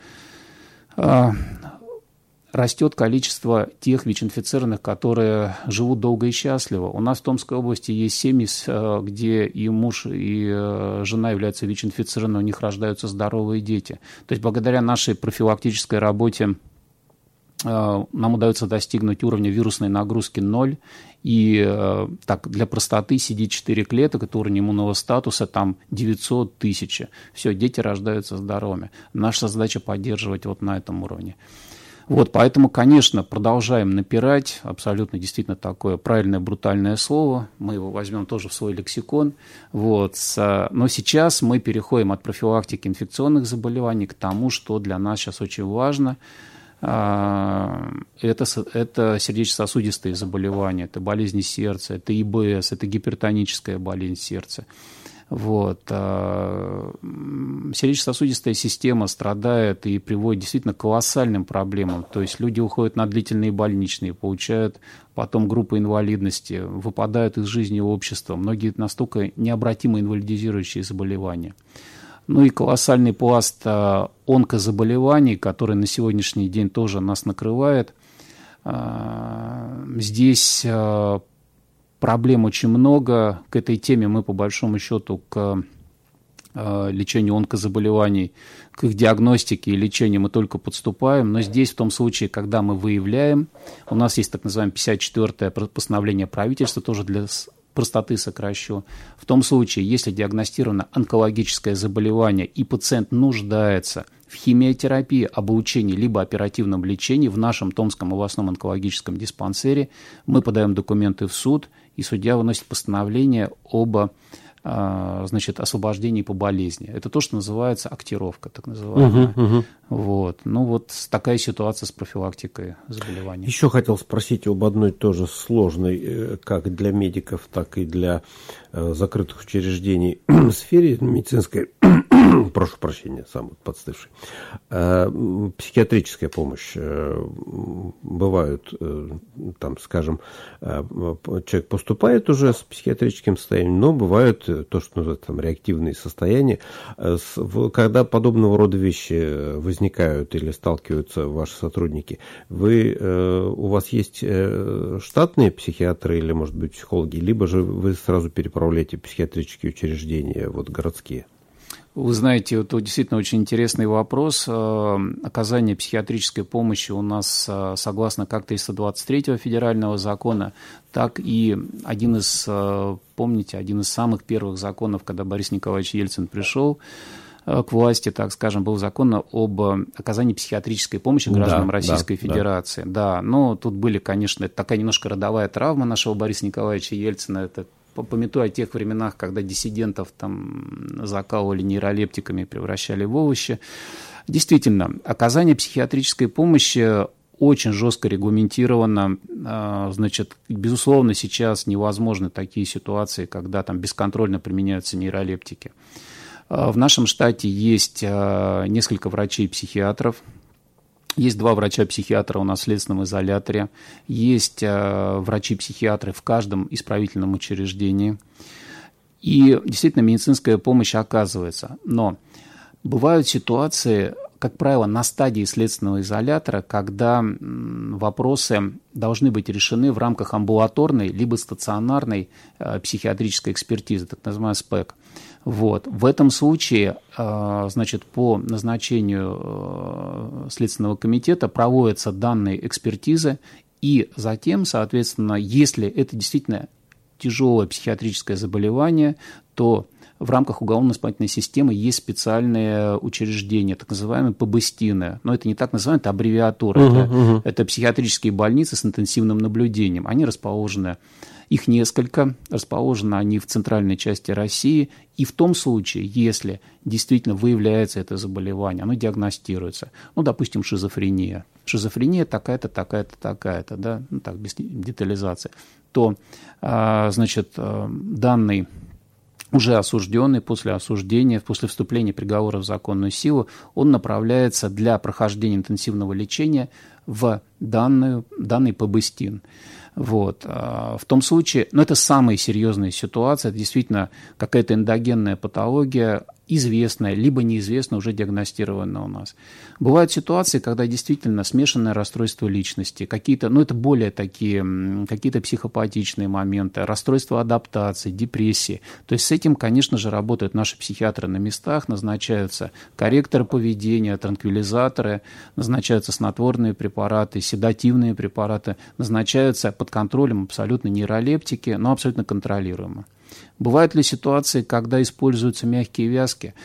растет количество тех ВИЧ-инфицированных, которые живут долго и счастливо. У нас в Томской области есть семьи, где и муж, и жена являются ВИЧ-инфицированными, у них рождаются здоровые дети. То есть благодаря нашей профилактической работе нам удается достигнуть уровня вирусной нагрузки 0. И так, для простоты CD4 клеток, это уровень иммунного статуса, там 900 тысяч. Все, дети рождаются здоровыми. Наша задача поддерживать вот на этом уровне. Вот, поэтому, конечно, продолжаем напирать, абсолютно действительно такое правильное, брутальное слово, мы его возьмем тоже в свой лексикон, вот, но сейчас мы переходим от профилактики инфекционных заболеваний к тому, что для нас сейчас очень важно, это сердечно-сосудистые заболевания, это болезни сердца, это ИБС, это гипертоническая болезнь сердца. Вот. Сердечно-сосудистая система страдает и приводит действительно к колоссальным проблемам. То есть люди уходят на длительные больничные, получают потом группы инвалидности, выпадают из жизни общества. Многие настолько необратимо инвалидизирующие заболевания. Ну и колоссальный пласт онкозаболеваний, который на сегодняшний день тоже нас накрывает. Здесь проблем очень много. К этой теме мы, по большому счету, к лечению онкозаболеваний, к их диагностике и лечению мы только подступаем. Но здесь, в том случае, когда мы выявляем, у нас есть так называемое 54-е постановление правительства, тоже для простоты сокращу. В том случае, если диагностировано онкологическое заболевание и пациент нуждается в химиотерапии, облучении либо оперативном лечении в нашем Томском областном онкологическом диспансере, мы подаем документы в суд, и судья выносит постановление об освобождении по болезни. Это то, что называется актировка, так называемая. Вот. Ну вот такая ситуация с профилактикой заболеваний. Еще хотел спросить об одной тоже сложной, как для медиков, так и для закрытых учреждений сфере медицинской, прошу прощения, сам подстывший, психиатрическая помощь. Бывают, там, скажем, человек поступает уже с психиатрическим состоянием, но бывают то, что называется там реактивные состояния. Когда подобного рода вещи возникают или сталкиваются ваши сотрудники, у вас есть штатные психиатры или, может быть, психологи, либо же вы сразу переправляете в психиатрические учреждения, вот городские? Вы знаете, это действительно очень интересный вопрос. Оказание психиатрической помощи у нас, согласно как 323 федерального закона, так и один из самых первых законов, когда Борис Николаевич Ельцин пришел к власти, так скажем, был закон об оказании психиатрической помощи гражданам Российской Федерации. Да, но тут были, конечно, это такая немножко родовая травма нашего Бориса Николаевича Ельцина, это памятуя о тех временах, когда диссидентов там закалывали нейролептиками, превращали в овощи. Действительно, оказание психиатрической помощи очень жестко регламентировано. Значит, безусловно, сейчас невозможны такие ситуации, когда там бесконтрольно применяются нейролептики. В нашем штате есть несколько врачей-психиатров. Есть 2 врача-психиатра у нас в следственном изоляторе, есть врачи-психиатры в каждом исправительном учреждении. И действительно медицинская помощь оказывается. Но бывают ситуации, как правило, на стадии следственного изолятора, когда вопросы должны быть решены в рамках амбулаторной либо стационарной психиатрической экспертизы, так называемая СПЭК. Вот. В этом случае, значит, по назначению Следственного комитета проводятся данные экспертизы, и затем, соответственно, если это действительно тяжелое психиатрическое заболевание, то в рамках уголовно-исполнительной системы есть специальные учреждения, так называемые ПБСТИНы. Но это не так называемые, это аббревиатура. Это психиатрические больницы с интенсивным наблюдением. Они расположены, их несколько, расположены они в центральной части России. И в том случае, если действительно выявляется это заболевание, оно диагностируется. Ну, допустим, шизофрения. Шизофрения такая-то, такая-то, такая-то, да, ну так, без детализации. То, значит, данный уже осужденный, после осуждения, после вступления приговора в законную силу, он направляется для прохождения интенсивного лечения в данный ПБСТИН. Вот. В том случае, но это самая серьезная ситуация, это действительно какая-то эндогенная патология, известная, либо неизвестная, уже диагностированная у нас. Бывают ситуации, когда действительно смешанное расстройство личности, какие-то, ну это более такие, какие-то психопатичные моменты, расстройство адаптации, депрессии. То есть с этим, конечно же, работают наши психиатры на местах, назначаются корректоры поведения, транквилизаторы, назначаются снотворные препараты, седативные препараты, назначаются под контролем абсолютно нейролептики, но абсолютно контролируемо. Бывают ли ситуации, когда используются мягкие вязки?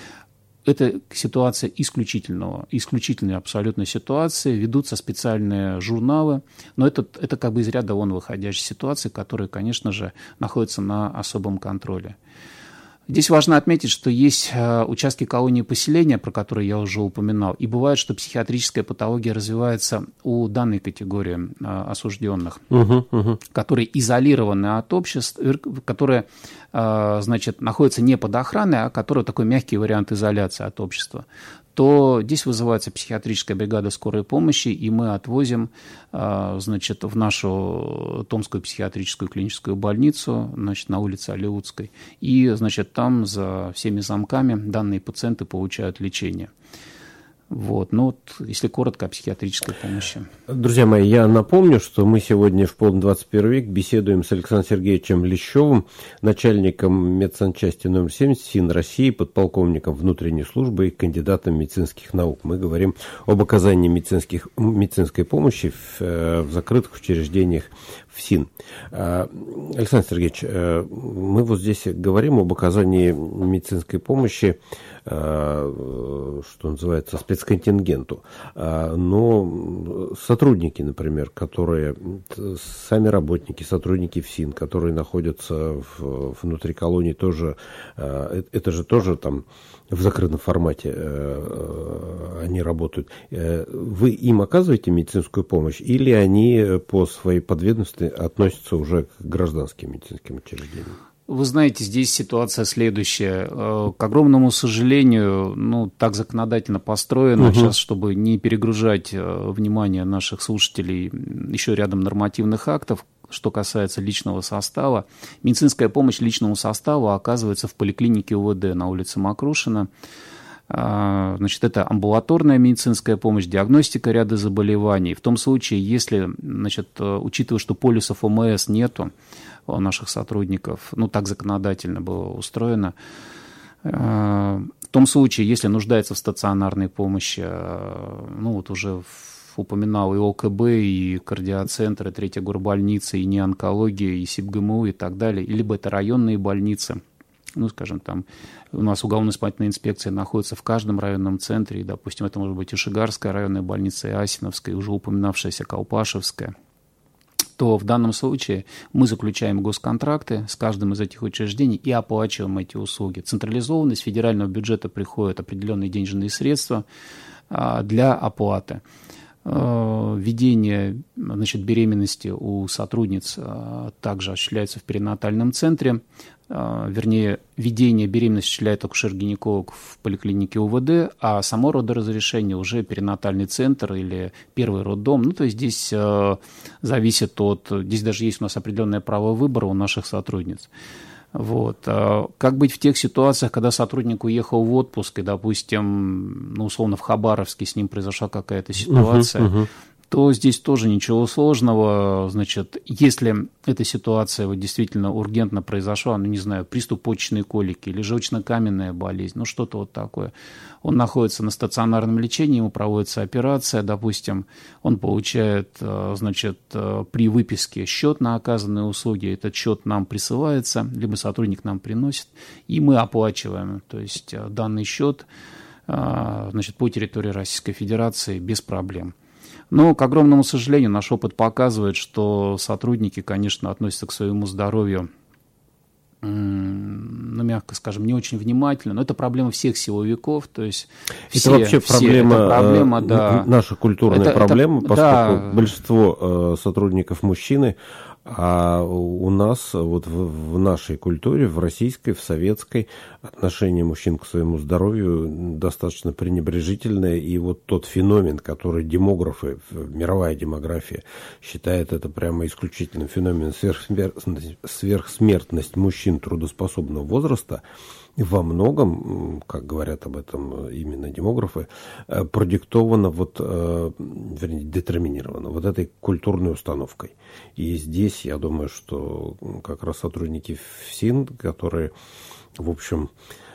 Это ситуация исключительной абсолютной ситуации, ведутся специальные журналы, но это как бы из ряда вон выходящие ситуации, которые, конечно же, находятся на особом контроле. Здесь важно отметить, что есть участки колонии поселения, про которые я уже упоминал, и бывает, что психиатрическая патология развивается у данной категории осужденных, которые изолированы от общества, которые, значит, находятся не под охраной, а которые такой мягкий вариант изоляции от общества, то здесь вызывается психиатрическая бригада скорой помощи, и мы отвозим, значит, в нашу Томскую психиатрическую клиническую больницу, значит, на улице Алиутской, и, значит, там за всеми замками данные пациенты получают лечение. Вот. Ну, вот, если коротко о психиатрической помощи. Друзья мои, я напомню, что мы сегодня в полный 21 век беседуем с Александром Сергеевичем Лещевым, начальником медсанчасти номер 70 СИН России, подполковником внутренней службы и кандидатом медицинских наук. Мы говорим об оказании медицинской помощи в закрытых учреждениях в СИН. Александр Сергеевич, мы вот здесь говорим об оказании медицинской помощи, что называется, спецконтингенту. Но сотрудники, например, которые, сами работники, сотрудники ФСИН, которые находятся внутри колонии, тоже, это же тоже там в закрытом формате они работают. Вы им оказываете медицинскую помощь или они по своей подведомству относятся уже к гражданским медицинским учреждениям? Вы знаете, здесь ситуация следующая. К огромному сожалению, ну, так законодательно построено сейчас, чтобы не перегружать внимание наших слушателей еще рядом нормативных актов, что касается личного состава. Медицинская помощь личному составу оказывается в поликлинике УВД на улице Макрушина. Значит, это амбулаторная медицинская помощь, диагностика ряда заболеваний. В том случае, если, значит, учитывая, что полисов ОМС нету у наших сотрудников, ну, так законодательно было устроено, в том случае, если нуждается в стационарной помощи, ну, вот уже упоминал и ОКБ, и кардиоцентры, третья горбольница, и неонкология, и СИБГМУ, и так далее, либо это районные больницы. Ну, скажем, там у нас уголовно-исполнительная инспекция находится в каждом районном центре, и, допустим, это может быть и Шигарская районная больница, и Асиновская, и уже упоминавшаяся Колпашевская, то в данном случае мы заключаем госконтракты с каждым из этих учреждений и оплачиваем эти услуги. Централизованно с федерального бюджета приходят определенные денежные средства для оплаты. Ведение, значит, беременности у сотрудниц также осуществляется в перинатальном центре. Вернее, ведение беременности осуществляет акушер-гинеколог в поликлинике УВД, а само родоразрешение уже перинатальный центр или первый роддом. Ну, то есть здесь зависит от... Здесь даже есть у нас определенное право выбора у наших сотрудниц. Вот. Как быть в тех ситуациях, когда сотрудник уехал в отпуск, и, допустим, ну, условно, в Хабаровске с ним произошла какая-то ситуация, то здесь тоже ничего сложного. Значит, если эта ситуация вот действительно ургентно произошла, ну, не знаю, приступ почечной колики или желчно-каменная болезнь, ну, что-то вот такое. Он находится на стационарном лечении, ему проводится операция, допустим, он получает, значит, при выписке счет на оказанные услуги, этот счет нам присылается, либо сотрудник нам приносит, и мы оплачиваем, то есть данный счет, значит, по территории Российской Федерации без проблем. Но, к огромному сожалению, наш опыт показывает, что сотрудники, конечно, относятся к своему здоровью, ну, мягко скажем, не очень внимательно. Но это проблема всех силовиков. То есть это вообще проблема, да. Наша культурная проблема, поскольку большинство сотрудников мужчины, а у нас вот в нашей культуре, в российской, в советской, отношение мужчин к своему здоровью достаточно пренебрежительное. И вот тот феномен, который демографы, мировая демография считает это прямо исключительным феноменом, сверхсмертность мужчин трудоспособного возраста, во многом, как говорят об этом именно демографы, продиктовано, вернее, детерминировано вот этой культурной установкой. И здесь, я думаю, что как раз сотрудники ФСИН, которые, в общем,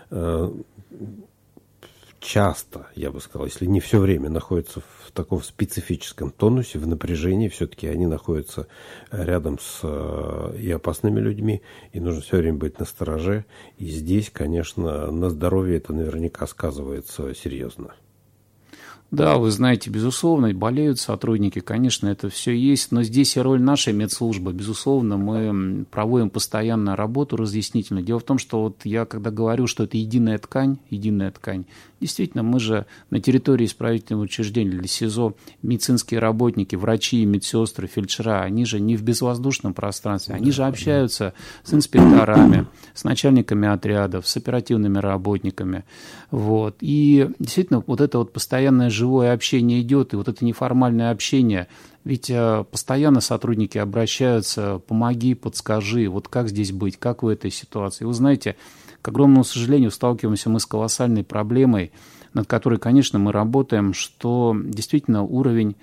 часто, я бы сказал, если не все время, находятся в таком специфическом тонусе, в напряжении, все-таки они находятся рядом с и опасными людьми, и нужно все время быть настороже. И здесь, конечно, на здоровье это наверняка сказывается серьезно. Да, вы знаете, безусловно, болеют сотрудники, конечно, это все есть, но здесь и роль нашей медслужбы. Безусловно, мы проводим постоянно работу разъяснительную. Дело в том, что вот я когда говорю, что это единая ткань, действительно, мы же на территории исправительного учреждения или СИЗО медицинские работники, врачи, медсестры, фельдшера, они же не в безвоздушном пространстве, они же общаются с инспекторами, с начальниками отрядов, с оперативными работниками. Вот. И действительно, вот это вот постоянное живое общение идет, и вот это неформальное общение, ведь постоянно сотрудники обращаются: помоги, подскажи, вот как здесь быть, как в этой ситуации. Вы знаете, к огромному сожалению, сталкиваемся мы с колоссальной проблемой, над которой, конечно, мы работаем, что действительно уровень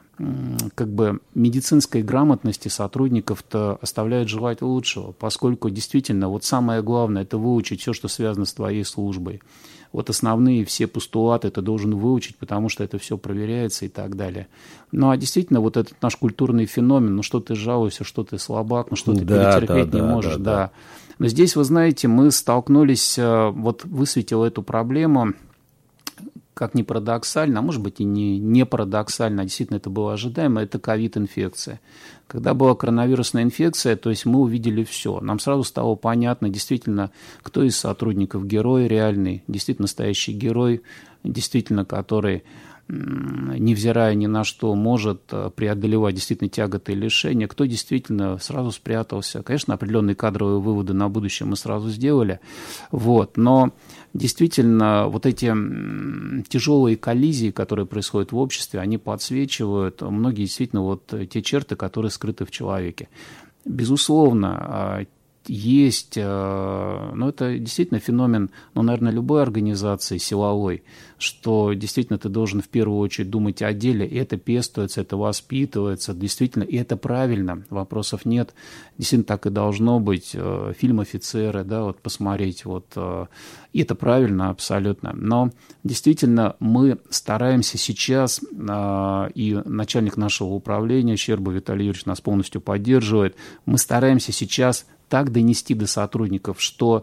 медицинской грамотности сотрудников-то оставляет желать лучшего, поскольку действительно вот самое главное – это выучить все, что связано с твоей службой. Вот основные все постулаты ты должен выучить, потому что это все проверяется и так далее. Ну, а действительно, вот этот наш культурный феномен, ну, что ты жалуешься, что ты слабак, ну, что ты перетерпеть не можешь, да. Но здесь, вы знаете, мы столкнулись, вот высветил эту проблему, как ни парадоксально, а может быть и не парадоксально, а действительно это было ожидаемо, это ковид-инфекция. Когда была коронавирусная инфекция, то есть мы увидели все. Нам сразу стало понятно, действительно, кто из сотрудников герой реальный, действительно настоящий герой, действительно, который, невзирая ни на что, может преодолевать действительно тяготы и лишения, кто действительно сразу спрятался. Конечно, определенные кадровые выводы на будущее мы сразу сделали, вот, но действительно вот эти тяжелые коллизии, которые происходят в обществе, они подсвечивают многие действительно вот те черты, которые скрыты в человеке. Безусловно, есть, но это действительно феномен, наверное, любой организации силовой, что действительно ты должен в первую очередь думать о деле, и это пестуется, это воспитывается, действительно, и это правильно, вопросов нет, действительно так и должно быть. Фильм «Офицеры», да, вот посмотреть, вот, и это правильно абсолютно, но действительно мы стараемся сейчас, и начальник нашего управления Щерба Виталий Юрьевич нас полностью поддерживает, мы стараемся сейчас так донести до сотрудников, что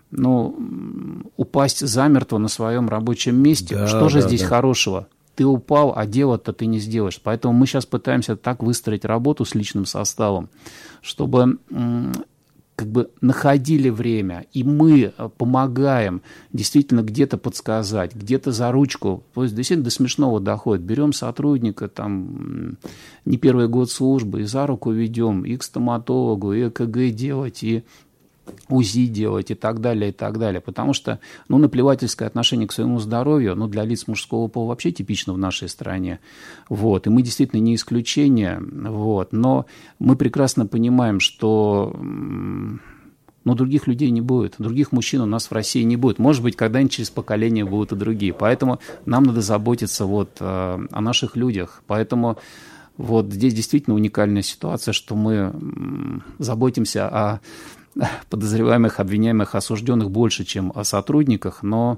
упасть замертво на своем рабочем месте, что же здесь хорошего? Ты упал, а дело-то ты не сделаешь. Поэтому мы сейчас пытаемся так выстроить работу с личным составом, чтобы находили время, и мы помогаем действительно где-то подсказать, где-то за ручку, то есть действительно до смешного доходит. Берем сотрудника, там, не первый год службы, и за руку ведем и к стоматологу, и ЭКГ делать, и УЗИ делать и так далее, потому что, наплевательское отношение к своему здоровью, для лиц мужского пола вообще типично в нашей стране, вот, и мы действительно не исключение, вот, но мы прекрасно понимаем, что, других людей не будет, других мужчин у нас в России не будет, может быть, когда-нибудь через поколение будут и другие, поэтому нам надо заботиться вот о наших людях, поэтому Вот здесь действительно уникальная ситуация, что мы заботимся о подозреваемых, обвиняемых, осужденных больше, чем о сотрудниках, но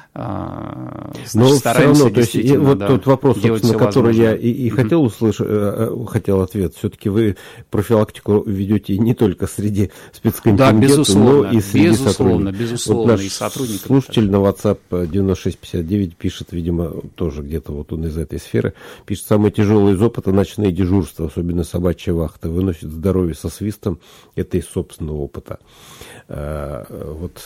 все равно, то есть вот тот вопрос, собственно, который я и хотел услышать, хотел ответ. Все-таки вы профилактику ведете не только среди спецконтингента, но и среди сотрудников. Безусловно, вот наш и сотрудников. Слушатель на WhatsApp 9659 пишет, видимо, тоже где-то вот он из этой сферы, пишет: самое тяжелое из опыта — ночные дежурства, особенно собачья вахта, выносит здоровье со свистом, это из собственного опыта. Вот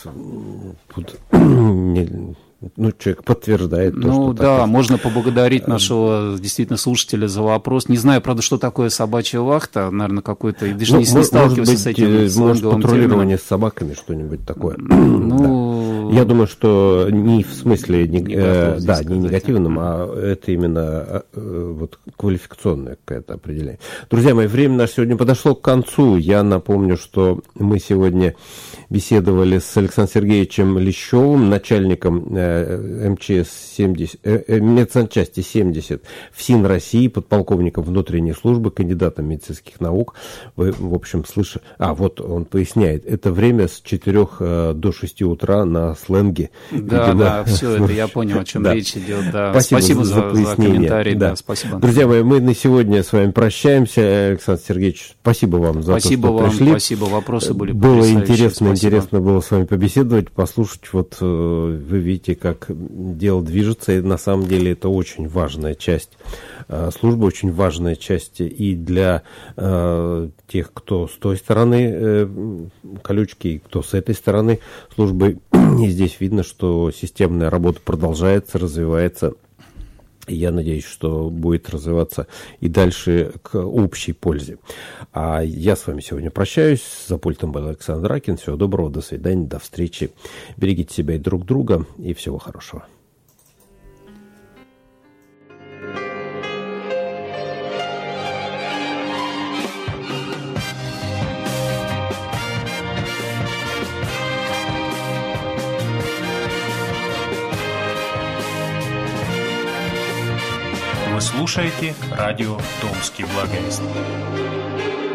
человек подтверждает то, что да, так. Можно поблагодарить нашего действительно слушателя за вопрос. Не знаю, правда, что такое собачья вахта, наверное, какой-то, даже не сталкивался с этим может, патрулирование с собаками, что-нибудь такое. Я думаю, что не в смысле не негативном, а это именно вот квалификационное какое-то определение. Друзья мои, время наше сегодня подошло к концу. Я напомню, что мы сегодня беседовали с Александром Сергеевичем Лещевым, начальником МЧС 70, медсанчасти 70 ФСИН России, подполковником внутренней службы, кандидатом медицинских наук. Вы, в общем, слышали... вот он поясняет, это время с 4 до 6 утра на сленге. Да, все это, я понял, о чем речь идет. Да. Спасибо за комментарий. Да, спасибо. Друзья мои, мы на сегодня с вами прощаемся. Александр Сергеевич, спасибо вам за то, что пришли. Спасибо, вопросы были было интересно было с вами побеседовать, послушать. Вот вы видите, как дело движется, и на самом деле это очень важная часть службы, очень важная часть и для тех, кто с той стороны колючки, и кто с этой стороны службы. И здесь видно, что системная работа продолжается, развивается. И я надеюсь, что будет развиваться и дальше к общей пользе. А я с вами сегодня прощаюсь. За пультом был Александр Ракин. Всего доброго, до свидания, до встречи. Берегите себя и друг друга, и всего хорошего. Вы слушаете радио «Томский благовест».